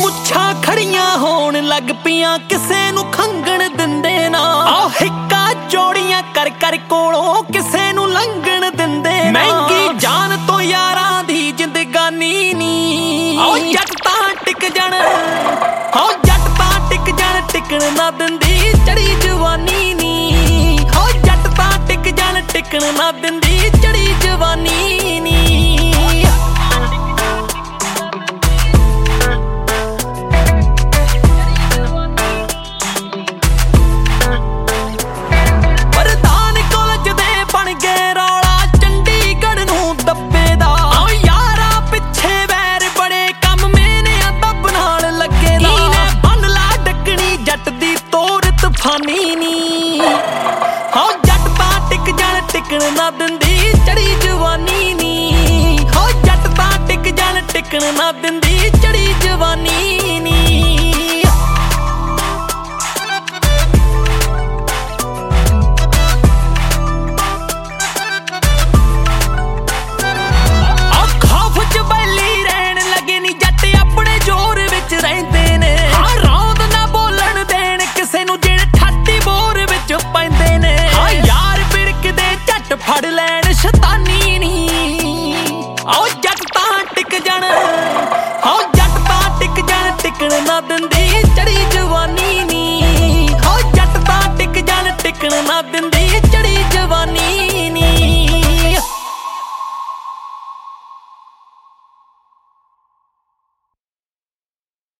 ਮੁੱਛਾਂ ਖੜੀਆਂ ਹੋਣ ਲੱਗ ਪਈਆਂ, ਕਿਸੇ ਨੂੰ ਖੰਗਣ ਦਿੰਦੇ ਨਾ। ਆਹ ਹਿੱਕਾ ਚੋੜੀਆਂ ਕਰ ਕਰ ਕੋਲੋਂ ਕਿਸੇ ਨੂੰ ਲੰਘਣ ਦਿੰਦੇ ਨਾ। ਮਹਿੰਗੀ ਜਾਨ ਤੋਂ ਯਾਰਾਂ ਦੀ ਜ਼ਿੰਦਗਾਨੀ ਨੀ। ਆਹ ਜੱਟ ਤਾਂ ਟਿਕ ਜਾਣ, ਆਹ ਜੱਟ ਤਾਂ ਟਿਕ ਜਾਣ, ਟਿਕਣ ਨਾ ਦਿੰਦੀ ਚੜੀ ਜਵਾਨੀ ਨੀ। ਆਹ ਜੱਟ ਤਾਂ ਟਿਕ ਜਾਣ, ਟਿਕਣ ਨਾ ਦਿੰਦੀ ਚੜੀ ਜਵਾਨੀ ਨੀ। ਹੋ ਜੱਟ ਤਾਂ ਟਿਕ ਜਾਣ, ਟਿਕਣ ਨਾ ਦਿੰਦੀ ਚੜੀ ਜਵਾਨੀ ਨੀ। ਹੋ ਜੱਟ ਤਾਂ ਟਿਕ ਜਾਣ, ਟਿਕਣ ਨਾ ਦਿੰਦੀ ਚੜੀ ਜਵਾਨੀ ਨੀ। ਆ ਖੌਫ ਚ ਬੈਲੀ ਰਹਿਣ ਲੱਗੇ ਨੀ ਜੱਟ, ਆਪਣੇ ਜ਼ੋਰ ਵਿੱਚ ਰਹਿੰਦੇ ਨੇ। ਹਾਂ ਰੌਂਦ ਨਾ ਬੋਲਣ ਦੇਣ ਕਿਸੇ ਨੂੰ ਜਿਹੜੇ ਪੈਂਦੇ ਨੇ। ਹਾਂ ਯਾਰ ਬਿੜਕਦੇ ਝੱਟ ਫੜ ਲੈਣ ਸ਼ੈਤਾਨੀ ਨੀ। ਆਓ ਜੱਟ ਤਾਂ ਟਿਕ ਜਾਣ, ਆਓ ਜੱਟ ਤਾਂ ਟਿਕ ਜਾਣ, ਟਿਕਣ ਨਾ ਦਿੰਦੀ ਚੜੀ ਜਵਾਨੀ ਨੀ। ਆਓ ਜੱਟ ਤਾਂ ਟਿਕ ਜਾਣ, ਟਿਕਣ ਨਾ ਦਿੰਦੀ